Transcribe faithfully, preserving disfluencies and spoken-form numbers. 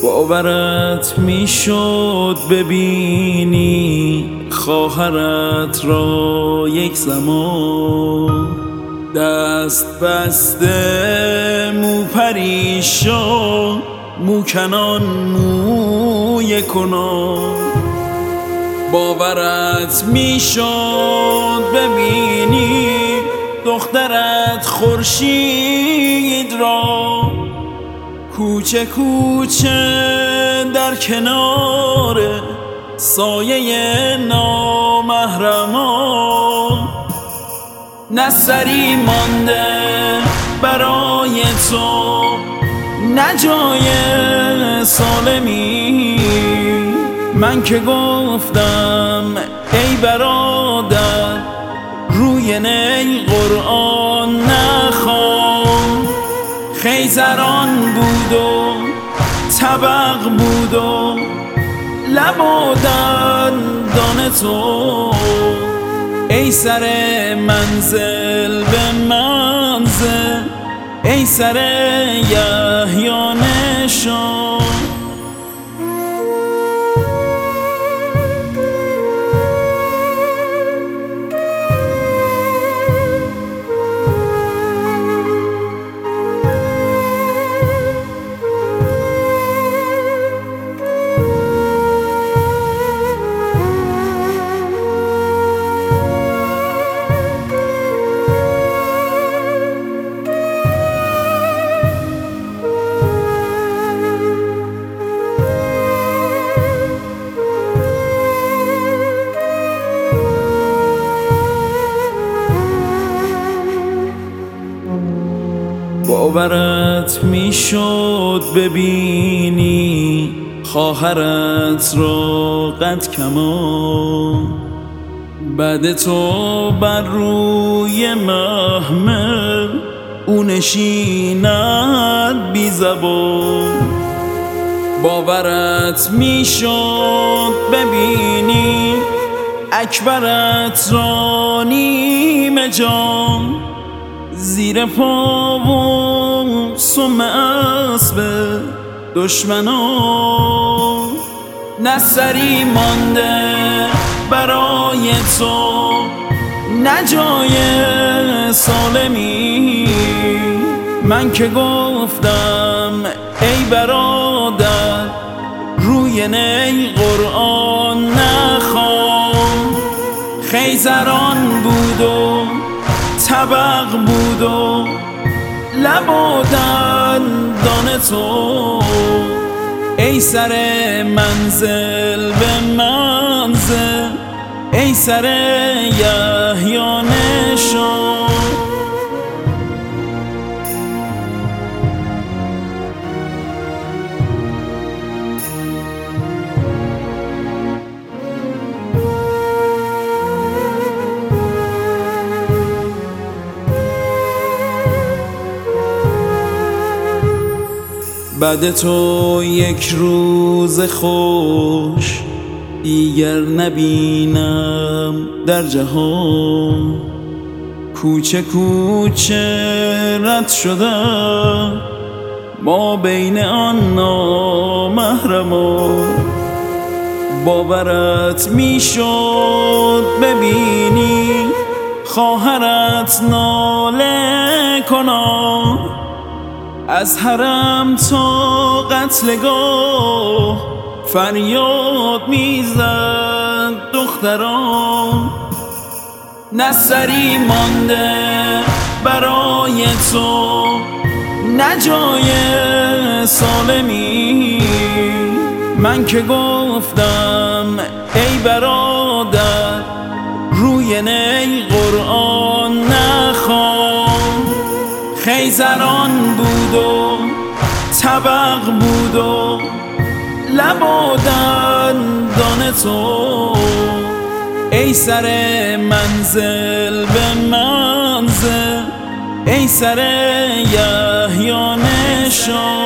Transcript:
باورت میشد ببینی خواهرت را یک زمان، دست بسته مو پریشان، مو کنان موی کنان. باورت میشد ببینی دخترت خورشید را کوچه کوچه در کنار سایه نامحرمان. نه سری مانده برای تو، نه جای سالمی. من که گفتم ای برادر روی نی قرآن نخوان. خیزران بود و طبق بود و لب و دندان تو. ای سر منزل به منزل، ای سر یحیی نشان. باورت میشد ببینی خواهرت را قد کمان، بعد تو بر روی محمل او نشیند بی زبان. باورت میشد ببینی اکبرت را نیمه جان، زیر پا و سم اسب دشمنان. نه سری مانده برای تو، نه جای سالمی. من که گفتم ای برادر روی نی قرآن نخوان. خیزران بود و طبق بود و لب و دندان تو. ای سر منزل به منزل، ای سر یحیی نشان. بعد تو یک روز خوش دیگر نبینم در جهان. کوچه کوچه رد شدم ما بین آن نامحرمان. باورت میشد ببینی خواهرت ناله کنان، از حرم تا قتلگاه فریاد میزد دختران. نه سری مانده برای تو، نه جای سالمی. من که گفتم ای برادر روی نی قرآن نخوان. خیزران بود و طبق بود و لب و دندان تو. ای سر منزل به منزل، ای سر یحیی نشان.